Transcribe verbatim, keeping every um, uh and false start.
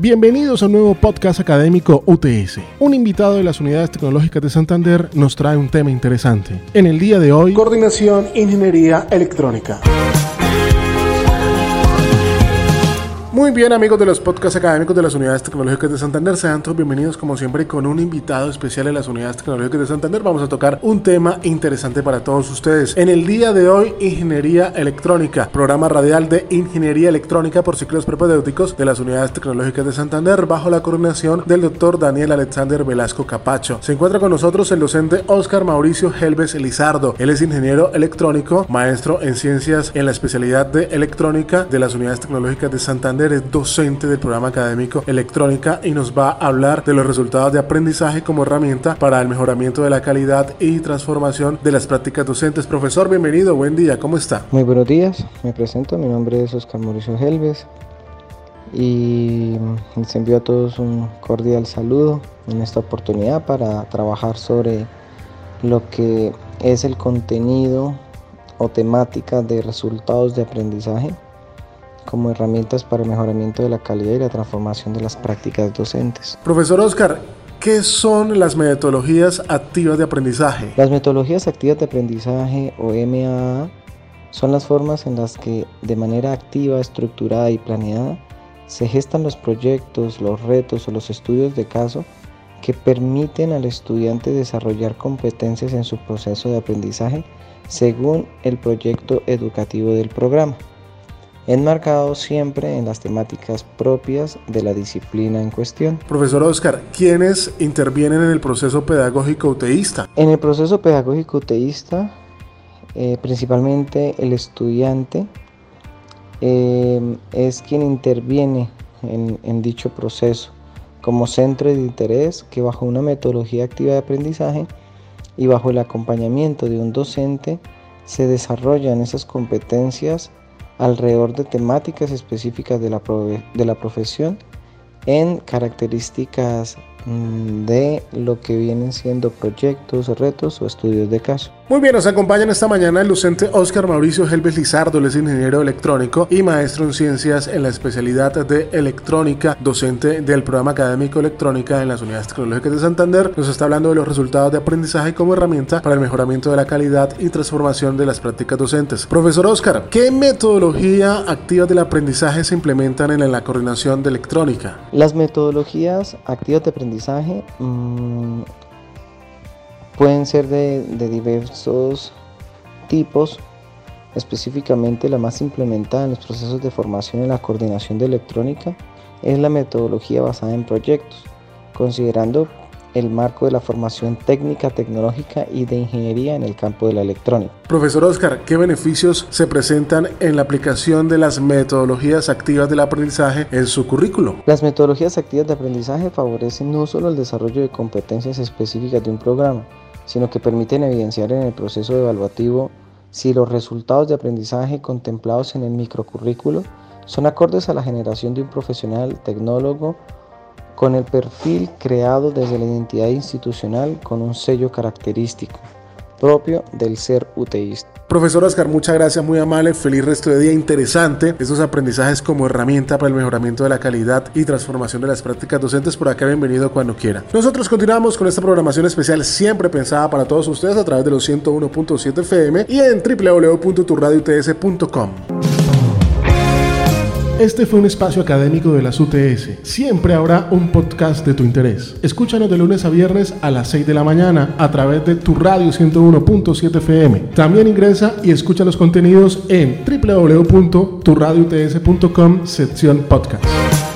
Bienvenidos a un nuevo podcast académico U T S. Un invitado de las Unidades Tecnológicas de Santander nos trae un tema interesante. En el día de hoy, Coordinación Ingeniería Electrónica. Muy bien, amigos de los podcasts académicos de las Unidades Tecnológicas de Santander, sean todos bienvenidos como siempre con un invitado especial de las Unidades Tecnológicas de Santander. Vamos a tocar un tema interesante para todos ustedes. En el día de hoy, Ingeniería Electrónica, programa radial de Ingeniería Electrónica por ciclos propedéuticos de las Unidades Tecnológicas de Santander, bajo la coordinación del doctor Daniel Alexander Velasco Capacho. Se encuentra con nosotros el docente Óscar Mauricio Helves Lizardo. Él es ingeniero electrónico, maestro en ciencias en la especialidad de electrónica de las Unidades Tecnológicas de Santander. Es docente del programa académico Electrónica y nos va a hablar de los resultados de aprendizaje como herramienta para el mejoramiento de la calidad y transformación de las prácticas docentes. Profesor, bienvenido, buen día, ¿cómo está? Muy buenos días, me presento, mi nombre es Óscar Mauricio Helves y les envío a todos un cordial saludo en esta oportunidad para trabajar sobre lo que es el contenido o temática de resultados de aprendizaje como herramientas para el mejoramiento de la calidad y la transformación de las prácticas docentes. Profesor Óscar, ¿qué son las metodologías activas de aprendizaje? Las metodologías activas de aprendizaje o M A A son las formas en las que de manera activa, estructurada y planeada se gestan los proyectos, los retos o los estudios de caso que permiten al estudiante desarrollar competencias en su proceso de aprendizaje según el proyecto educativo del programa, enmarcado siempre en las temáticas propias de la disciplina en cuestión. Profesor Óscar, ¿quiénes intervienen en el proceso pedagógico UTEísta? En el proceso pedagógico UTEísta, eh, principalmente el estudiante eh, es quien interviene en, en dicho proceso como centro de interés que bajo una metodología activa de aprendizaje y bajo el acompañamiento de un docente se desarrollan esas competencias alrededor de temáticas específicas de la, prove- de la profesión en características mmm, de lo que vienen siendo proyectos, retos o estudios de caso. Muy bien, nos acompañan esta mañana el docente Óscar Mauricio Helves Lizardo. Él es ingeniero electrónico y maestro en ciencias en la especialidad de electrónica, docente del programa académico Electrónica en las Unidades Tecnológicas de Santander. Nos está hablando de los resultados de aprendizaje como herramienta para el mejoramiento de la calidad y transformación de las prácticas docentes. Profesor Óscar, ¿qué metodología activa del aprendizaje se implementan en la coordinación de electrónica? Las metodologías activas de aprendizaje mmm, pueden ser de, de diversos tipos. Específicamente la más implementada en los procesos de formación en la coordinación de electrónica es la metodología basada en proyectos, considerando el marco de la formación técnica, tecnológica y de ingeniería en el campo de la electrónica. Profesor Óscar, ¿qué beneficios se presentan en la aplicación de las metodologías activas del aprendizaje en su currículo? Las metodologías activas de aprendizaje favorecen no solo el desarrollo de competencias específicas de un programa, sino que permiten evidenciar en el proceso evaluativo si los resultados de aprendizaje contemplados en el microcurrículo son acordes a la generación de un profesional tecnólogo con el perfil creado desde la identidad institucional con un sello característico propio del ser uteísta. Profesor Óscar, muchas gracias, muy amable, feliz resto de día, interesante estos aprendizajes como herramienta para el mejoramiento de la calidad y transformación de las prácticas docentes. Por acá, bienvenido cuando quiera. Nosotros continuamos con esta programación especial siempre pensada para todos ustedes a través de los ciento uno punto siete F M y en doble u doble u doble u punto tu radio u t s punto com. Este fue un espacio académico de las U T S. Siempre habrá un podcast de tu interés. Escúchanos de lunes a viernes a las seis de la mañana a través de tu radio ciento uno punto siete F M. También ingresa y escucha los contenidos en doble u doble u doble u punto tu radio u t s punto com sección podcast.